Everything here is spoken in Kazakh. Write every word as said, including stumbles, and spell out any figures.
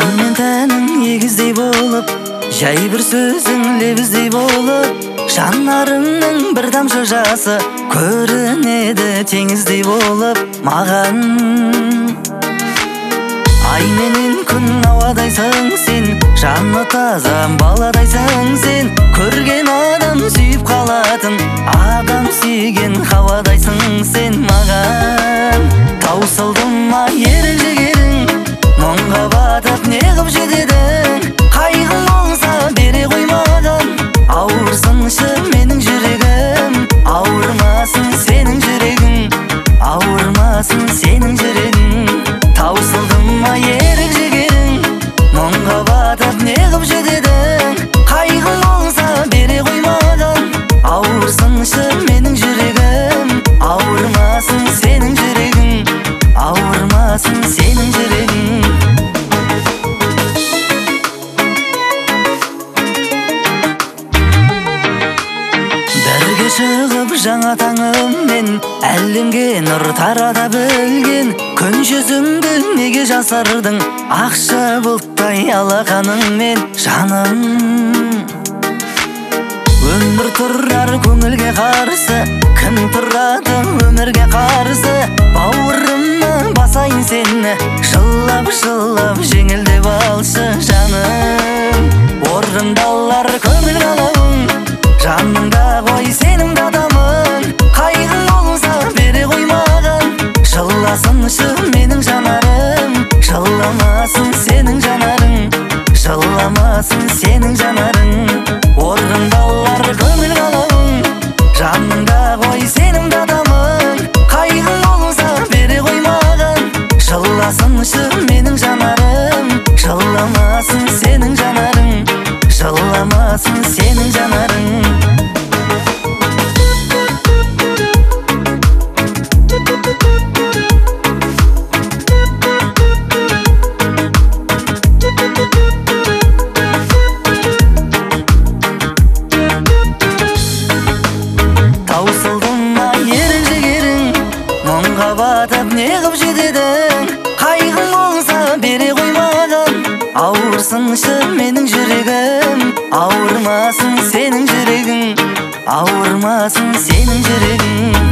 жан мен тәнің егіздей болып, жай бір сөзің лебіздей болып, жанарыңның бір тамшы жасы көрінеді теңіздей болып маған. Ай менен күн ауадайсың сен, жаны таза баладайсың сен, көрген адам сүйіп қалатын, адам сүйген хауадайсың сен маған. Таусылдым ма ерік жігерің, мұңға батып не қып жетедің, қайғың болса бере қоймаған, ауырсыншы менің жүрегім, ауырмасын сенің жүрегің, ауырмасын сенің жүрегің. Таусылдым ма ерік жігерің, мұңға батып не қып жетедің, қайғың болса бере қоймаған, ауырсыншы менің жүрегім, ауырмасын сенің жүрегің, ауырмасын сенің жүрегің. Бірге шығып жаңа таңыммен әлемге нұр тарата білген, күн жүзіңді неге жасырдың ақша бұлттай алақаныңмен жаным. Өмір тұрар көңілге қарсы, кім тұрады өмірге қарсы, бауырыма басайын сені, жылап жылап жеңілдеп алшы жаным. Орындалар көңіл қалауың, жаныңда ғой сенің адамың, қайғың болса бере қоймаған, жыласыншы менің жанарым, жыламасын сенің жанарың, жыламасын сенің жанарың. Орындалар көңіл қалауың, жаныңда ғой сенің адамың, қайғың болса бере қоймаған, жыласыншы менің жанарым, жыламасын сенің жанарың, жыламасын сенің жанарың. Таусылдым ма ерік жігерің, мұңға батып не қып жетедің, қайғың болса бере қоймаған, ауырсыншы менің жүрегім, ауырмасын сенің жүрегің, ауырмасын сенің жүрегің.